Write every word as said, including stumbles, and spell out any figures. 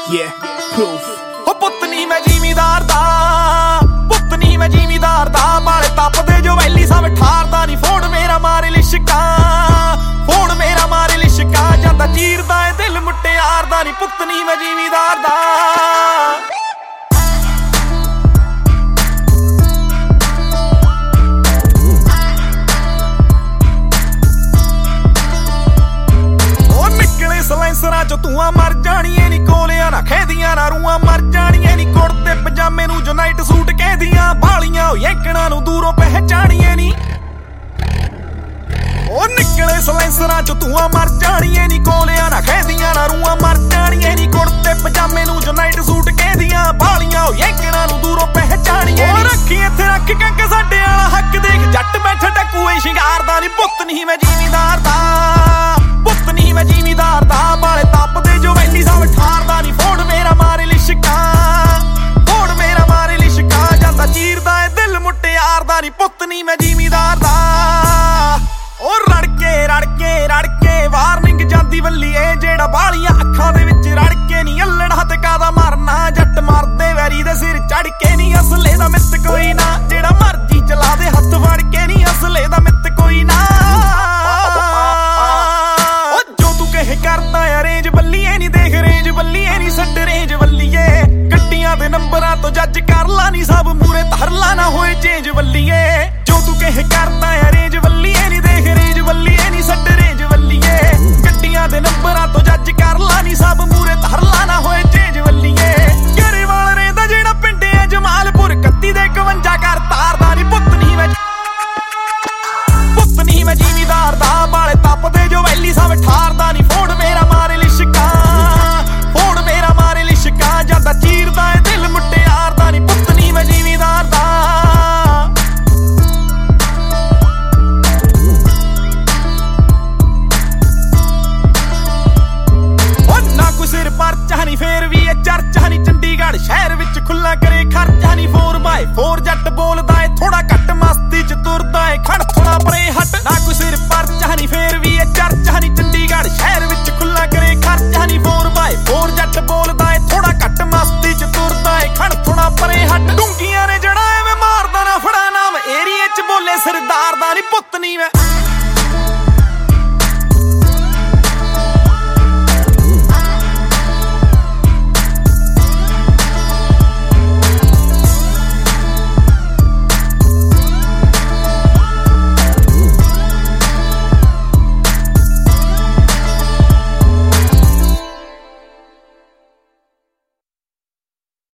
Yeah, proof. ਉਹ ਪੁੱਤ ਨੀ ਮੈਂ ਜ਼ਿਮੀਦਾਰ ਦਾ, ਪੁੱਤ ਨੀ ਮੈਂ ਜ਼ਿਮੀਦਾਰ ਦਾ, ਬਾਲੇ ਤਪਦੇ ਜੋ ਵੈਲੀ ਸਭ ਠਾਰਦਾ ਨੀ, ਫੋਨ ਮੇਰਾ ਮਾਰੇ ਲਿਸ਼ਕਾ, ਫੋਨ ਮੇਰਾ ਮਾਰੇ ਲਿਸ਼ਕਾ, ਜਾਂਦਾ ਚੀਰਦਾ ਏ ਦਿਲ ਮੁਟਿਆਰ ਦਾ ਨੀ, ਪੁੱਤ ਨੀ ਮੈਂ ਜ਼ਿਮੀਦਾਰ ਦਾ। ਸਲੈਂਸਰਾਂ ਚੋਂ ਧੂਆਂ ਮਰ ਜਾਣੀਏ ਨੀ, ਕੋਲਿਆਂ ਨਾ ਖੇਦੀਆਂ ਨਾ ਰੂਆਂ ਮਰ ਜਾਣੀਏ ਨੀ, ਕੁੜਤੇ ਪਜਾਮੇ ਨੂੰ ਜੋ ਨਾਈਟ ਸੂਟ ਕਹਿੰਦੀਆਂ, ਬਾਲੀਆਂ ਉਹ ਯੈਂਕਣਾ ਨੂੰ ਦੂਰੋਂ ਪਹਿਚਾਣੀਏ ਨੀ। ਉਹ ਨਿਕਲੇ ਸਲੈਂਸਰਾਂ ਚੋਂ ਧੂਆਂ ਮਰ ਜਾਣੀਏ ਨੀ, ਕੋਲਿਆਂ ਨਾ ਖੇਦੀਆਂ ਨਾ ਰੂਆਂ ਮਰ ਜਾਣੀਏ ਨੀ, ਕੁੜਤੇ ਪਜਾਮੇ ਨੂੰ ਜੋ ਨਾਈਟ ਸੂਟ ਕਹਿੰਦੀਆਂ, ਬਾਲੀਆਂ ਉਹ ਯੈਂਕਣਾ ਨੂੰ ਦੂਰੋਂ ਪਹਿਚਾਣੀਏ ਨੀ। ਰੱਖੀ ਇੱਥੇ ਰੱਖ ਕੰਕ ਸਾਡੇ ਵਾਲਾ ਹੱਕ ਦੇਖ, ਜੱਟ ਬੈਠਾ ਟਕੂਏ ਸ਼ਿੰਗਾਰਦਾ ਨੀ, ਪੁੱਤ ਨਹੀਂ ਮੈਂ ਜ਼ਿਮੀਦਾਰ ਦਾ, ਪੁੱਤ ਨਹੀਂ ਮੈਂ ਜ਼ਿਮੀਦਾਰ ਦਾ, ਬਾਲੇ ਤਪਦੇ ਜੋ ਵੈਲੀ ਸਭ ਠਾਰਦਾ ਨੀ, ਫੋਨ ਮੇਰਾ ਮਾਰੇ ਲਿਸ਼ਕਾ, ਫੋਨ ਮੇਰਾ ਮਾਰੇ ਲਿਸ਼ਕਾ, ਜਾਂਦਾ ਚੀਰਦਾ ਏ ਦਿਲ ਮੁਟਿਆਰ ਦਾ ਨੀ, ਪੁੱਤ ਨਹੀਂ ਮੈਂ ਜ਼ਿਮੀਦਾਰ ਦਾ। ਉਹ ਰੜਕੇ ਰੜਕੇ ਰੜਕੇ ਵਾਰਨਿੰਗ ਜਾਂਦੀ ਵੱਲੀ ਏ, ਜਿਹੜਾ ਬਾਲੀਆਂ ਅੱਖਾਂ ਦੇ ਵਿੱਚ ਰੜਕੇ ਨੀ, ਅੱਲੜਾ ਤੇ ਕਾਦਾ ਮਰਨਾ, ਜੱਟ ਮਰਦੇ ਵੈਰੀ ਦੇ ਸਿਰ ਚੜ ਕੇ ਨੀ, ਅਸਲੇ ਦਾ ਮਿੱਤ ਕੋਈ ਨਾ, ਜਿਹੜਾ ਮਰਜੀ ਚਲਾ ਦੇ ਹੱਥ ਵੜ ਕੇ ਨੀ, ਅਸਲੇ ਦਾ ਮਿੱਤ ਕੋਈ ਨਾ। ਕਰਦਾ ਆ ਰੇਂਜ ਬੱਲੀਏ ਨੀ, ਦੇਖ ਰੇਂਜ ਬੱਲੀਏ ਨੀ, ਸੱਡ ਰੇਂਜ ਬੱਲੀਏ, ਗੱਡੀਆਂ ਦੇ ਨੰਬਰਾਂ ਤੋਂ ਜੱਜ ਕਰ ਲਾ ਨੀ, ਸਭ ਮੂਰੇ ਧਰ ਲਾ ਨਾ ਹੋਏ ਚੇਂਜ ਬੱਲੀਏ, ਜੋ ਤੂੰ ਕਹੇ ਕਰਦਾ ਆ ਰੇਂਜ ਬੱਲੀਏ ਨੀ, ਦੇਖ ਰੇਂਜ ਬੱਲੀਏ ਨੀ, ਸੱਡ ਰੇਂਜ ਬੱਲੀਏ, ਗੱਡੀਆਂ ਦੇ ਨੰਬਰਾਂ ਤੋਂ ਜੱਜ ਕਰ ਲਾ ਨੀ, ਸਭ ਮੂਰੇ ਧਰ ਲਾ ਨਾ ਹੋਏ ਚੇਂਜ ਬੱਲੀਏ। ਗਰੇਵਾਲ ਰਹਿੰਦਾ ਜਿਹੜਾ ਪਿੰਡ ਹੈ ਜਮਾਲਪੁਰ, ਕੱਤੀ ਦੇ ਇਕਵੰਜਾ ਕਰ ਤਾਰਦਾ ਨੀ, ਪੁੱਤ ਨਹੀਂ ਮੈਂ ਪੁੱਤ ਨਹੀਂ ਮੈਂ ਜ਼ਿਮੀਦਾਰ ਦਾ, ਬਾਲੇ ਤਪਦੇ ਜੋ ਵੈਲੀ ਸਭ ਠਾਰਦਾ ਨੀ, ਫੋਨ ਮੇਰਾ ਮਾਰੇ ਲਿਸ਼ਕਾ, ਫੋਨ ਮੇਰਾ ਮਾਰੇ ਲਿਸ਼ਕਾ, ਜਾਂਦਾ ਚੀਰਦਾ ਏ ਦਿਲ ਮੁਟਿਆਰ ਦਾ ਨੀ, ਪੁੱਤ ਨਹੀਂ ਮੈਂ ਜ਼ਿਮੀਦਾਰ ਦਾ। ਉਹ ਨਾ ਕੋਈ ਸਿਰ ਪਰਚਾ ਨੀ, ਫੇਰ ਵੀ ਇਹ ਚਰਚਾ ਨੀ, ਚੰਡੀਗੜ੍ਹ ਸ਼ਹਿਰ ਵਿੱਚ ਖੁੱਲਾ ਕਰੇ ਖਰਚਾ ਨੀ, ਫੋਰ ਬਾਏ ਫੋਰ ਜੱਟ ਬੋਲਦਾ ਏ ਥੋੜਾ ਘੱਟ, ਮਸਤੀ ਚ ਤੁਰਦਾ ਏ ਖੜ ਥੋੜਾ ਪਰੇ ਹਟ, ਨਾ ਕੋਈ ਸਿਰ ਪਰਚਾ ਨੀ, ਫੇਰ ਵੀ ਇਹ ਚਰਚਾ ਨੀ, ਚੰਡੀਗੜ੍ਹ ਸ਼ਹਿਰ ਵਿੱਚ ਖੁੱਲਾ ਕਰੇ ਖਰਚਾ ਨੀ, ਫੋਰ ਬਾਏ ਫੋਰ ਜੱਟ ਬੋਲਦਾ ਏ ਥੋੜਾ ਘੱਟ, ਮਸਤੀ ਚ ਤੁਰਦਾ ਏ ਖੜ ਥੋੜਾ ਪਰੇ ਹਟ, ਡੂੰਘੀਆਂ ਨੇ ਜੜਾ ਐਵੇਂ ਮਾਰਦਾ ਨਾ ਫੜਾ ਨਾਮ, ਏਰੀਏ ਚ ਬੋਲੇ ਸਰਦਾਰ ਦਾ ਨੀ, ਪੁੱਤ ਨੀ ਮੈਂ